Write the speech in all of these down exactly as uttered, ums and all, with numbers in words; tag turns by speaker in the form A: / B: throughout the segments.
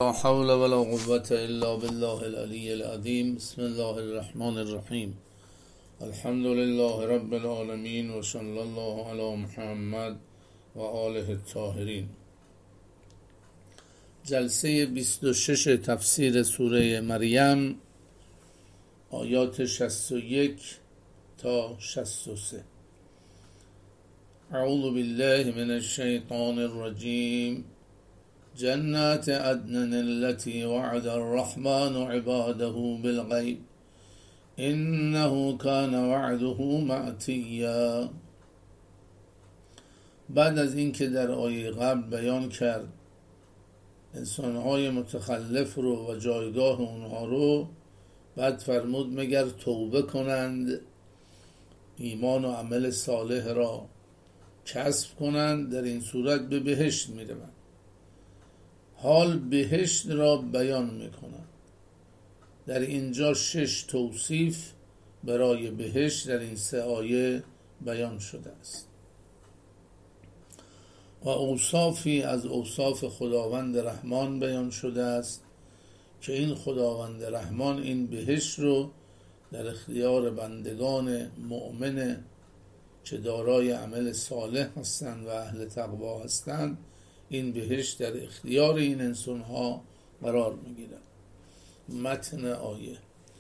A: لا حول ولا قوة الا بالله العلی العظیم. بسم الله الرحمن الرحیم. الحمد لله رب العالمین و صلی الله علی محمد و آله الطاهرین. جلسه بیست و شش تفسیر سوره مریم، آیات شصت و یک تا شصت و سه. اعوذ بالله من الشیطان الرجیم. جنات عدن التي وعد الرحمن عباده بالغیب انه كان وعده مأتیا. بعد از اینکه در آیه قبل بیان کرد انسانهای متخلف رو و جایگاه اونها رو، بعد فرمود مگر توبه کنند، ایمان و عمل صالح را کسب کنند، در این صورت به بهشت میروند. حال بهشت را بیان میکنند. در اینجا شش توصیف برای بهشت در این سه آیه بیان شده است و اوصافی از اوصاف خداوند رحمان بیان شده است که این خداوند رحمان این بهشت رو در اختیار بندگان مؤمن که دارای عمل صالح هستند و اهل تقوا هستند، این بهشت در اختیار این انسان ها قرار میگیرد. متن آیه: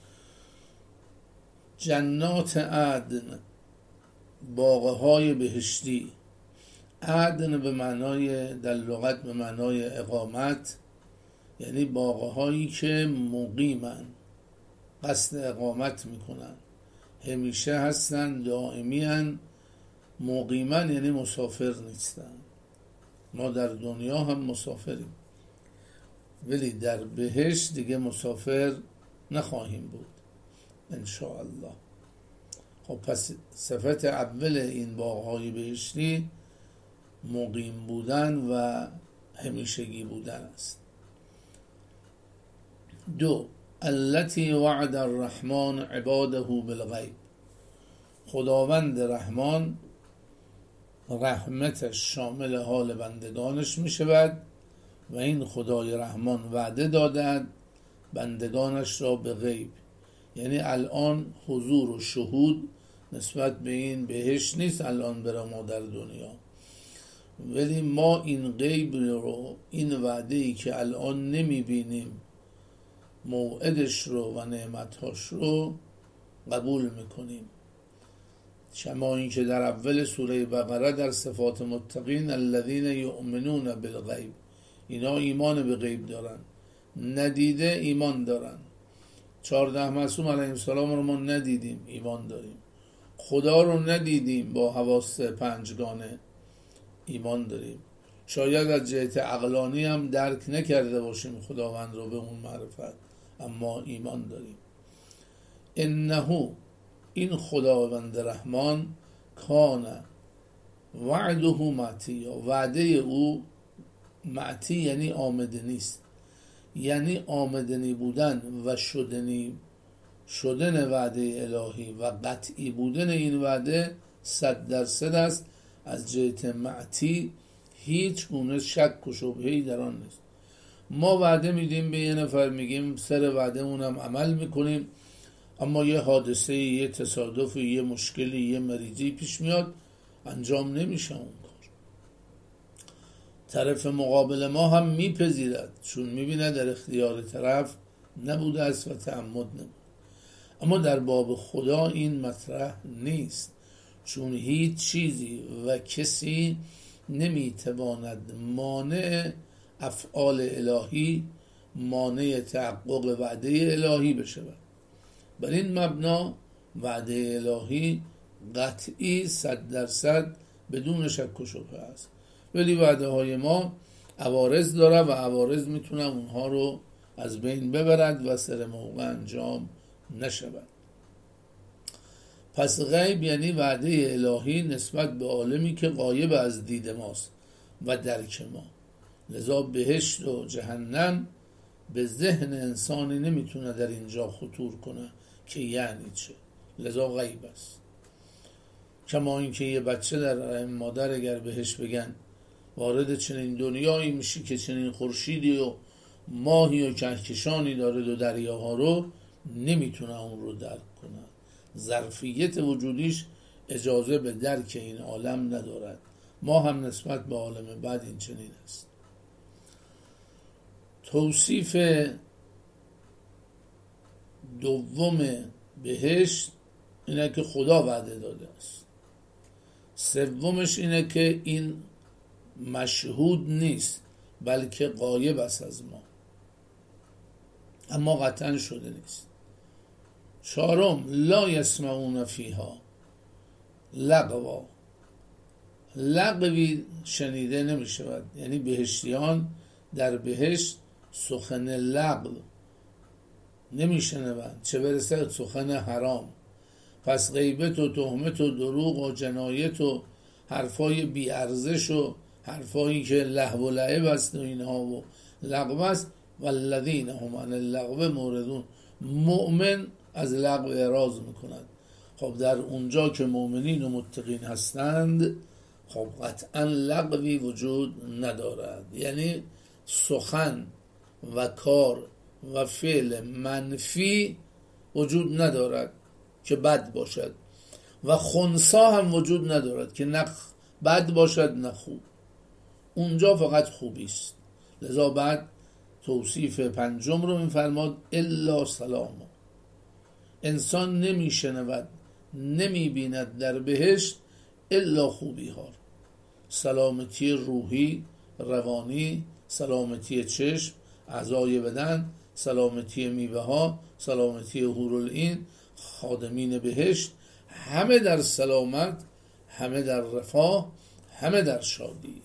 A: جنات عدن، باغهای بهشتی. عدن به معنای در لغت به معنای اقامت، یعنی باغهایی که مقیمن، قصد اقامت میکنن، همیشه هستن، دائمیان. مقیمن یعنی مسافر نیستن. ما در دنیا هم مسافریم ولی در بهشت دیگه مسافر نخواهیم بود انشاءالله. خب پس صفت اول این باغهای بهشتی مقیم بودن و همیشگی بودن است. دو، التي وعد الرحمن عباده بالغیب. خداوند رحمان رحمتش شامل حال بندگانش می شود و این خدای رحمان وعده دادند بندگانش را به غیب، یعنی الان حضور و شهود نسبت به این بهشت نیست الان برای ما در دنیا، ولی ما این غیب رو، این وعده ای که الان نمی بینیم، موعدش رو و نعمتهاش رو قبول میکنیم. شما این که در اول سوره بقره در صفات متقین الذین یؤمنون بالغیب، اینا ایمان به غیب دارن، ندیده ایمان دارن. چهارده معصوم علیهم السلام رو ما ندیدیم، ایمان داریم. خدا رو ندیدیم با حواس پنجگانه، ایمان داریم. شاید از جهت عقلانی هم درک نکرده باشیم خداوند رو به اون معرفت، اما ایمان داریم. انه، این خداوند رحمان، کان وعده مأتیا، وعده او مأتی یعنی آمده نیست، یعنی آمدنی بودن و شدنی شدن وعده الهی و قطعی بودن این وعده صد درصد است. از جهت مأتی هیچ گونه شک و شبهه‌ای در آن نیست. ما وعده میدیم به یه نفر، میگیم سر وعده اونم عمل میکنیم، اما یه حادثه، یه تصادف، یه مشکلی، یه مریضی پیش میاد، انجام نمیشه اون کار. طرف مقابل ما هم میپذیرد چون میبینه در اختیار طرف نبوده است و تعمد نبود. اما در باب خدا این مطرح نیست، چون هیچ چیزی و کسی نمیتواند مانع افعال الهی، مانع تحقق وعده الهی بشود. بر این مبنا وعده الهی قطعی صد درصد بدون شک و شبهه است، ولی وعده های ما عوارض داره و عوارض میتونه اونها رو از بین ببرد و سر موقع انجام نشود. پس غیب یعنی وعده الهی نسبت به عالمی که غایب از دید ماست و درک ما. لذا بهشت و جهنم به ذهن انسانی نمیتونه در اینجا خطور کنه که یعنی چه، لذا غیب است. کما اینکه یه بچه در رحم مادر اگر بهش بگن وارد چنین دنیایی میشی که چنین خورشیدی و ماهی و کهکشانی داره دو دریاها رو، نمیتونه اون رو درک کنه. ظرفیت وجودیش اجازه به درک این عالم ندارد. ما هم نسبت به عالم بعد این چنین است. توصیف دوم بهشت اینه که خدا وعده داده است. سومش اینه که این مشهود نیست بلکه غایب است از ما، اما قطعا شده نیست. چهارم، لا یسمعون فیها لغوا، لغوی شنیده نمی شود. یعنی بهشتیان در بهشت سخن لغو نمی شنوند، چه برسه سخن حرام. پس غیبت و تهمت و دروغ و جنایت و حرفای بی ارزش و حرفایی که لهو و لعب است و اینها و لغو است. والذین هم عن اللغو معرضون، مؤمن از لغو اعراض میکند. خب در اونجا که مؤمنین و متقین هستند، خب قطعا لغوی وجود ندارد. یعنی سخن و کار و فعل منفی وجود ندارد که بد باشد، و خنثی هم وجود ندارد که نه بد باشد نه خوب. اونجا فقط خوبی است. لذا بعد توصیف پنجم رو می‌فرماد الا سلام. انسان نمی‌شنود نمی‌بیند در بهشت الا خوبی ها، سلامتی روحی روانی، سلامتی چشم، اعضای بدن، سلامتی میوه ها، سلامتی حورالعین، خادمین بهشت، همه در سلامت، همه در رفاه، همه در شادی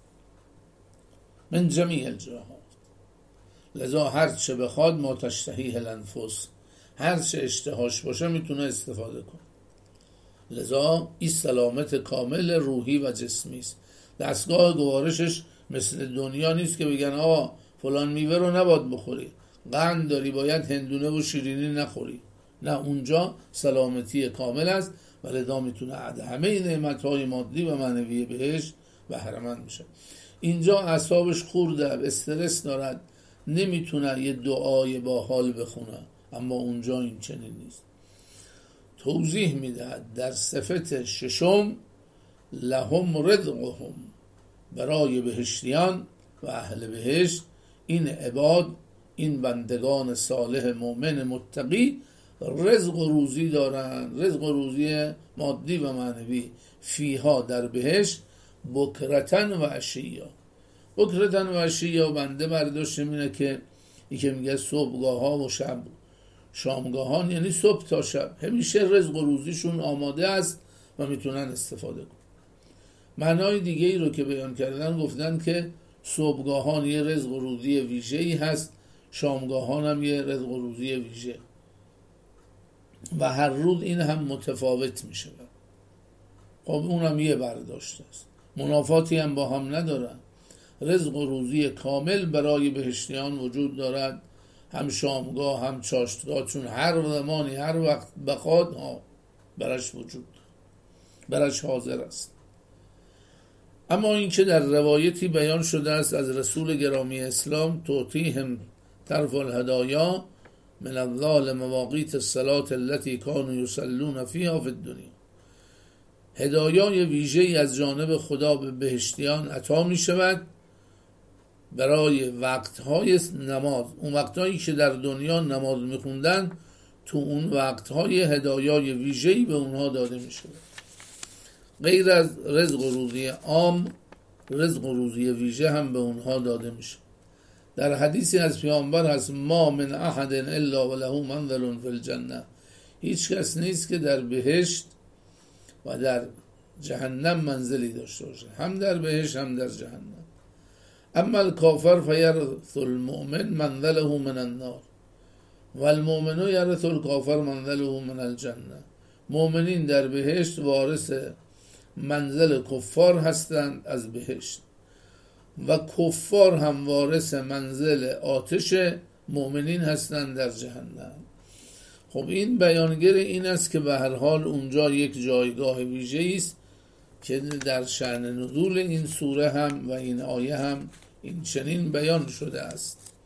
A: من جمیع الجهات. لذا هر چه بخواد ما تشتهیه الانفس، هر چه اشتهاش باشه میتونه استفاده کنه. لذا این سلامت کامل روحی و جسمی است. دستگاه گوارشش مثل دنیا نیست که بگن آقا فلان میوه رو نباید بخوری، قند داری باید هندونه و شیرینی نخوری. نه، اونجا سلامتی کامل است و لذا میتونه همه نعمتهای مادی و معنوی بهش بهره‌مند بشه. اینجا اعصابش خورده، استرس دارد، نمیتونه یه دعای با حال بخونه، اما اونجا این چنین نیست. توضیح میدهد در صفت ششم لهم رزقهم، برای بهشتیان و اهل بهشت، این عباد، این بندگان صالح مؤمن متقی رزق و روزی دارند، رزق و روزی مادی و معنوی، فیها در بهشت، بکرتن و عشیا. بکرتن و عشیا بنده برداشت اینه که یکی میگه صبحگاه ها و شب شامگاهان، یعنی صبح تا شب همیشه رزق و روزیشون آماده است و میتونن استفاده کنن. معنای دیگه ای رو که بیان کردن گفتن که صبحگاهان یه رزق و روزی ویژه‌ای هست، شامگاهان هم یه رزق و روزی ویژه و هر روز این هم متفاوت میشه. خب اونم یه برداشت است، منافاتی هم با هم ندارن. رزق و روزی کامل برای بهشتیان وجود دارد، هم شامگاه هم چاشتگاه، چون هر زمانی هر وقت بخواد ها برش وجود برش حاضر است. اما این که در روایتی بیان شده است از رسول گرامی اسلام، تعطیهم طرف الهدایا من الله لمواقیت الصلاة التي كانوا يصلون فيها في الدنيا، هدایای ویژه‌ای از جانب خدا به بهشتیان عطا می شود برای وقتهای نماز. اون وقتهایی که در دنیا نماز میخوندن، تو اون وقتهای هدایای ویژه‌ای به اونها داده می شود. غیر از رزق و روزی عام، رزق و روزی ویژه هم به اونها داده می شود. در حدیثی از پیامبر هست ما من احد الا وله منزل فی الجنه، هیچ کس نیست که در بهشت و در جهنم منزلی داشته باشه، هم در بهشت هم در جهنم. اما الکافر فیرث المؤمن منزله من النار و المؤمن یرث الکافر منزله من الجنه. مؤمنین در بهشت وارث منزل کفار هستند از بهشت و کفار هم وارث منزل آتش مؤمنین هستند در جهنم. خب این بیانگر این است که به هر حال اونجا یک جایگاه ویژه‌ای است که در شأن نزول این سوره هم و این آیه هم این چنین بیان شده است.